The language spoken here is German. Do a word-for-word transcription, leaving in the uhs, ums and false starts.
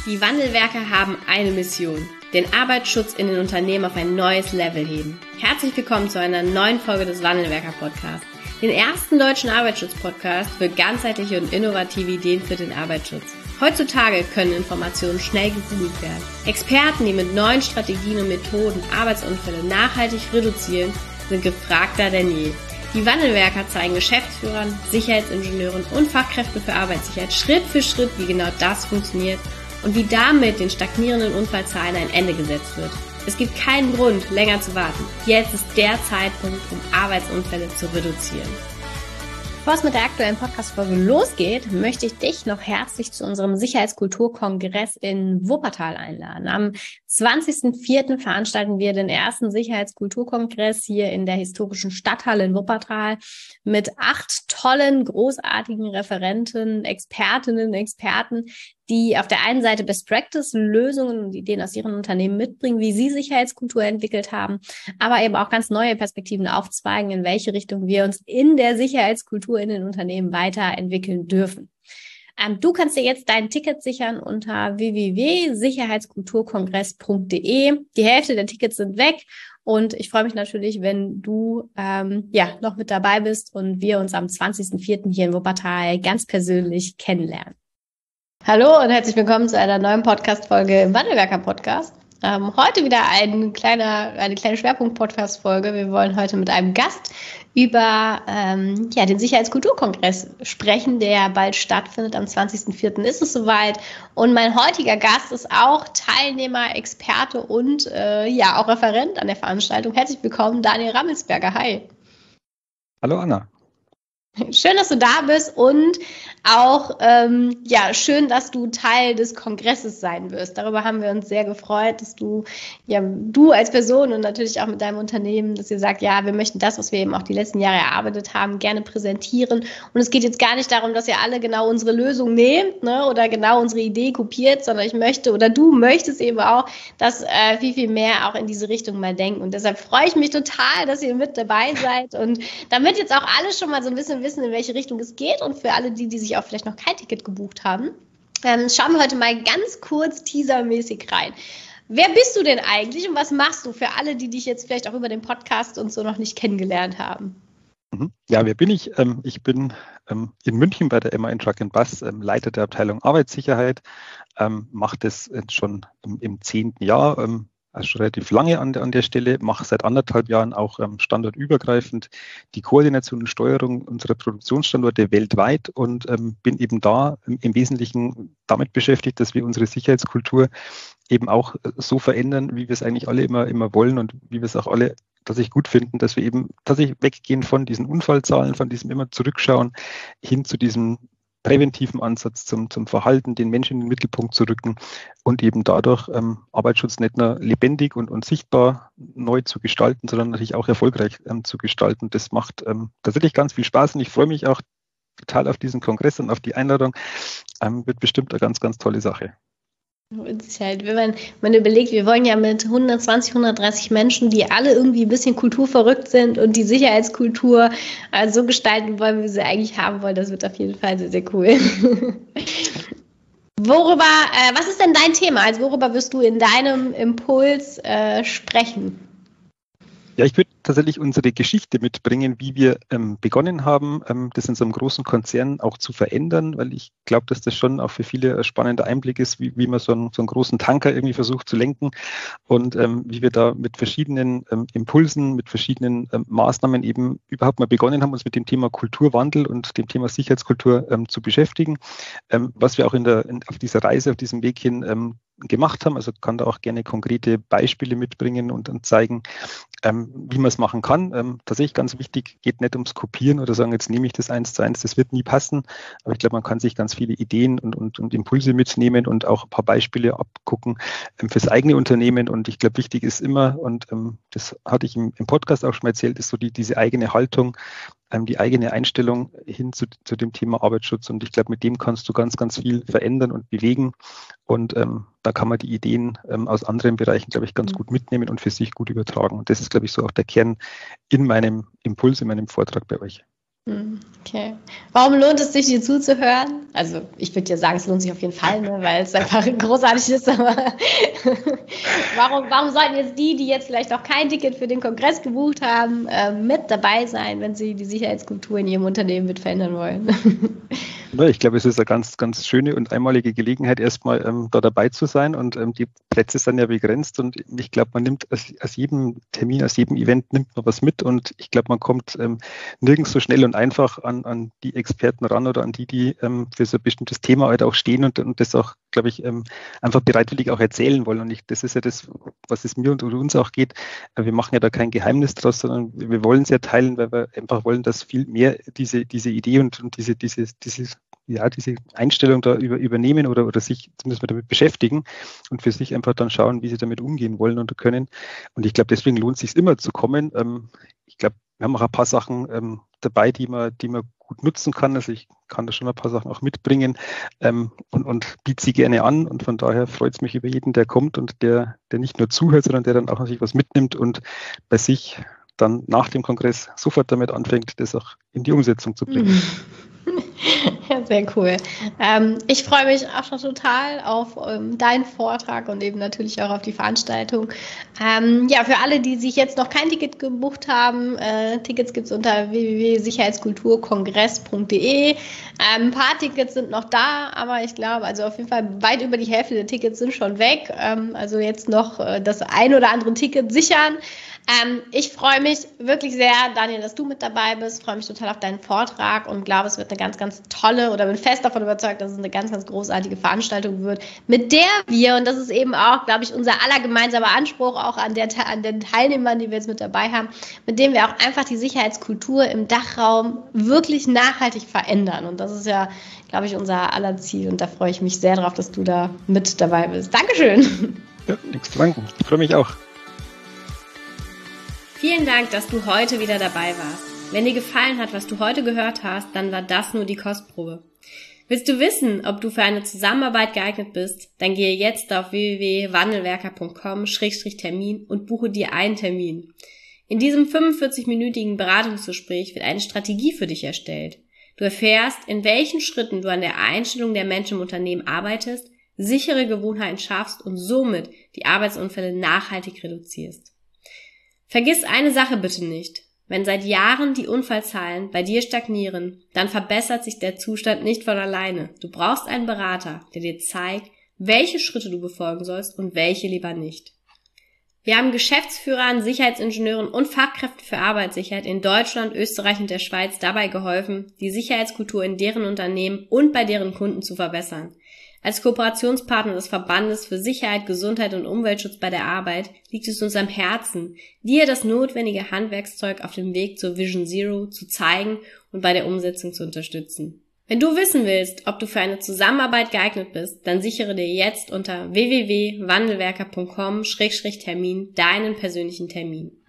Die Wandelwerker haben eine Mission: den Arbeitsschutz in den Unternehmen auf ein neues Level heben. Herzlich willkommen zu einer neuen Folge des Wandelwerker-Podcasts, den ersten deutschen Arbeitsschutz-Podcast für ganzheitliche und innovative Ideen für den Arbeitsschutz. Heutzutage können Informationen schnell gegoogelt werden. Experten, die mit neuen Strategien und Methoden Arbeitsunfälle nachhaltig reduzieren, sind gefragter denn je. Die Wandelwerker zeigen Geschäftsführern, Sicherheitsingenieuren und Fachkräften für Arbeitssicherheit Schritt für Schritt, wie genau das funktioniert und wie damit den stagnierenden Unfallzahlen ein Ende gesetzt wird. Es gibt keinen Grund, länger zu warten. Jetzt ist der Zeitpunkt, um Arbeitsunfälle zu reduzieren. Bevor es mit der aktuellen Podcast-Folge losgeht, möchte ich dich noch herzlich zu unserem Sicherheitskulturkongress in Wuppertal einladen. Am zwanzigsten vierten veranstalten wir den ersten Sicherheitskulturkongress hier in der historischen Stadthalle in Wuppertal mit acht tollen, großartigen Referenten, Expertinnen, Experten, die auf der einen Seite Best-Practice-Lösungen und Ideen aus ihren Unternehmen mitbringen, wie sie Sicherheitskultur entwickelt haben, aber eben auch ganz neue Perspektiven aufzweigen, in welche Richtung wir uns in der Sicherheitskultur in den Unternehmen weiterentwickeln dürfen. Ähm, du kannst dir jetzt dein Ticket sichern unter w w w punkt sicherheitskulturkongress punkt d e. Die Hälfte der Tickets sind weg und ich freue mich natürlich, wenn du ähm, ja noch mit dabei bist und wir uns am zwanzigsten vierten hier in Wuppertal ganz persönlich kennenlernen. Hallo und herzlich willkommen zu einer neuen Podcast-Folge im Wandelwerker-Podcast. Ähm, heute wieder ein kleiner, eine kleine Schwerpunkt-Podcast-Folge. Wir wollen heute mit einem Gast über ähm, ja, den Sicherheitskulturkongress sprechen, der bald stattfindet. Am zwanzigsten vierten ist es soweit. Und mein heutiger Gast ist auch Teilnehmer, Experte und äh, ja auch Referent an der Veranstaltung. Herzlich willkommen, Daniel Rammelsberger. Hi. Hallo Anna. Schön, dass du da bist und auch ähm, ja schön, dass du Teil des Kongresses sein wirst. Darüber haben wir uns sehr gefreut, dass du ja du als Person und natürlich auch mit deinem Unternehmen, dass ihr sagt, ja, wir möchten das, was wir eben auch die letzten Jahre erarbeitet haben, gerne präsentieren. Und es geht jetzt gar nicht darum, dass ihr alle genau unsere Lösung nehmt, ne, oder genau unsere Idee kopiert, sondern ich möchte oder du möchtest eben auch, dass äh, viel, viel mehr auch in diese Richtung mal denken. Und deshalb freue ich mich total, dass ihr mit dabei seid und damit jetzt auch alle schon mal so ein bisschen wissen, in welche Richtung es geht und für alle die, die sich auch vielleicht noch kein Ticket gebucht haben, ähm, schauen wir heute mal ganz kurz teasermäßig rein. Wer bist du denn eigentlich und was machst du für alle, die dich jetzt vielleicht auch über den Podcast und so noch nicht kennengelernt haben? Ja, wer bin ich? Ähm, ich bin ähm, in München bei der M A N Truck and Bus ähm, Leiter der Abteilung Arbeitssicherheit, ähm, mache das jetzt schon im, im zehnten Jahr, ähm, also schon relativ lange an der, an der Stelle, mache seit anderthalb Jahren auch ähm, standortübergreifend die Koordination und Steuerung unserer Produktionsstandorte weltweit und ähm, bin eben da im, im Wesentlichen damit beschäftigt, dass wir unsere Sicherheitskultur eben auch so verändern, wie wir es eigentlich alle immer, immer wollen und wie wir es auch alle tatsächlich gut finden, dass wir eben tatsächlich weggehen von diesen Unfallzahlen, von diesem immer zurückschauen, hin zu diesem präventiven Ansatz zum, zum Verhalten, den Menschen in den Mittelpunkt zu rücken und eben dadurch ähm, Arbeitsschutz nicht nur lebendig und, und sichtbar neu zu gestalten, sondern natürlich auch erfolgreich ähm, zu gestalten. Das macht ähm, tatsächlich ganz viel Spaß und ich freue mich auch total auf diesen Kongress und auf die Einladung. Ähm, wird bestimmt eine ganz, ganz tolle Sache. Halt, wenn man, man überlegt, wir wollen ja mit hundertzwanzig, hundertdreißig Menschen, die alle irgendwie ein bisschen kulturverrückt sind und die Sicherheitskultur äh, so gestalten wollen, wie wir sie eigentlich haben wollen, das wird auf jeden Fall sehr, sehr cool. Worüber, äh, was ist denn dein Thema? Also worüber wirst du in deinem Impuls äh, sprechen? Ja, ich würde tatsächlich unsere Geschichte mitbringen, wie wir ähm, begonnen haben, ähm, das in so einem großen Konzern auch zu verändern, weil ich glaube, dass das schon auch für viele ein spannender Einblick ist, wie, wie man so einen, so einen großen Tanker irgendwie versucht zu lenken und ähm, wie wir da mit verschiedenen ähm, Impulsen, mit verschiedenen ähm, Maßnahmen eben überhaupt mal begonnen haben, uns mit dem Thema Kulturwandel und dem Thema Sicherheitskultur ähm, zu beschäftigen, ähm, was wir auch in der, in, auf dieser Reise, auf diesem Weg hin ähm, gemacht haben. Also kann da auch gerne konkrete Beispiele mitbringen und dann zeigen, ähm, wie man es machen kann. Ähm, tatsächlich ganz wichtig, geht nicht ums Kopieren oder sagen, jetzt nehme ich das eins zu eins, das wird nie passen. Aber ich glaube, man kann sich ganz viele Ideen und, und, und Impulse mitnehmen und auch ein paar Beispiele abgucken ähm, fürs eigene Unternehmen. Und ich glaube, wichtig ist immer, und ähm, das hatte ich im, im Podcast auch schon mal erzählt, ist so die, diese eigene Haltung, die eigene Einstellung hin zu, zu dem Thema Arbeitsschutz. Und ich glaube, mit dem kannst du ganz, ganz viel verändern und bewegen. Und ähm, da kann man die Ideen ähm, aus anderen Bereichen, glaube ich, ganz gut mitnehmen und für sich gut übertragen. Und das ist, glaube ich, so auch der Kern in meinem Impuls, in meinem Vortrag bei euch. Okay. Warum lohnt es sich, dir zuzuhören? Also ich würde dir sagen, es lohnt sich auf jeden Fall, ne, weil es einfach großartig ist, aber warum, warum sollten jetzt die, die jetzt vielleicht auch kein Ticket für den Kongress gebucht haben, äh, mit dabei sein, wenn sie die Sicherheitskultur in ihrem Unternehmen mit verändern wollen? Ja, ich glaube, es ist eine ganz, ganz schöne und einmalige Gelegenheit, erstmal ähm, da dabei zu sein, und ähm, die Plätze sind ja begrenzt, und ich glaube, man nimmt aus, aus jedem Termin, aus jedem Event nimmt man was mit, und ich glaube, man kommt ähm, nirgends so schnell und einfach an, an die Experten ran oder an die, die ähm, für so ein bestimmtes Thema halt auch stehen und, und das auch, glaube ich, ähm, einfach bereitwillig auch erzählen wollen. Und ich, das ist ja das, was es mir und uns auch geht. Wir machen ja da kein Geheimnis draus, sondern wir wollen es ja teilen, weil wir einfach wollen, dass viel mehr diese, diese Idee und, und diese, diese, diese ja, diese Einstellung da über, übernehmen oder, oder sich zumindest mal damit beschäftigen und für sich einfach dann schauen, wie sie damit umgehen wollen und können. Und ich glaube, deswegen lohnt es sich immer zu kommen. Ähm, ich glaube, wir haben auch ein paar Sachen ähm, dabei, die man, die man gut nutzen kann. Also ich kann da schon ein paar Sachen auch mitbringen ähm, und, und biete sie gerne an. Und von daher freut es mich über jeden, der kommt und der, der nicht nur zuhört, sondern der dann auch natürlich was mitnimmt und bei sich dann nach dem Kongress sofort damit anfängt, das auch in die Umsetzung zu bringen. Ja, sehr cool. Ähm, ich freue mich auch schon total auf ähm, deinen Vortrag und eben natürlich auch auf die Veranstaltung. Ähm, ja, für alle, die sich jetzt noch kein Ticket gebucht haben, äh, Tickets gibt es unter w w w punkt sicherheitskulturkongress punkt d e. Ähm, ein paar Tickets sind noch da, aber ich glaube, also auf jeden Fall weit über die Hälfte der Tickets sind schon weg. Ähm, also jetzt noch äh, das ein oder andere Ticket sichern. Ähm, ich freue mich wirklich sehr, Daniel, dass du mit dabei bist. Freue mich total auf deinen Vortrag und glaube, es wird eine ganz, ganz tolle, oder bin fest davon überzeugt, dass es eine ganz, ganz großartige Veranstaltung wird, mit der wir, und das ist eben auch, glaube ich, unser aller gemeinsamer Anspruch auch an, der, an den Teilnehmern, die wir jetzt mit dabei haben, mit dem wir auch einfach die Sicherheitskultur im Dachraum wirklich nachhaltig verändern. Und das ist ja, glaube ich, unser aller Ziel. Und da freue ich mich sehr drauf, dass du da mit dabei bist. Dankeschön. Ja, nichts zu danken. Ich freue mich auch. Vielen Dank, dass du heute wieder dabei warst. Wenn dir gefallen hat, was du heute gehört hast, dann war das nur die Kostprobe. Willst du wissen, ob du für eine Zusammenarbeit geeignet bist? Dann gehe jetzt auf w w w punkt wandelwerker punkt com Schrägstrich Termin und buche dir einen Termin. In diesem fünfundvierzig-minütigen Beratungsgespräch wird eine Strategie für dich erstellt. Du erfährst, in welchen Schritten du an der Einstellung der Menschen im Unternehmen arbeitest, sichere Gewohnheiten schaffst und somit die Arbeitsunfälle nachhaltig reduzierst. Vergiss eine Sache bitte nicht. Wenn seit Jahren die Unfallzahlen bei dir stagnieren, dann verbessert sich der Zustand nicht von alleine. Du brauchst einen Berater, der dir zeigt, welche Schritte du befolgen sollst und welche lieber nicht. Wir haben Geschäftsführern, Sicherheitsingenieuren und Fachkräften für Arbeitssicherheit in Deutschland, Österreich und der Schweiz dabei geholfen, die Sicherheitskultur in deren Unternehmen und bei deren Kunden zu verbessern. Als Kooperationspartner des Verbandes für Sicherheit, Gesundheit und Umweltschutz bei der Arbeit liegt es uns am Herzen, dir das notwendige Handwerkszeug auf dem Weg zur Vision Zero zu zeigen und bei der Umsetzung zu unterstützen. Wenn du wissen willst, ob du für eine Zusammenarbeit geeignet bist, dann sichere dir jetzt unter w w w punkt wandelwerker punkt com Schrägstrich Termin deinen persönlichen Termin.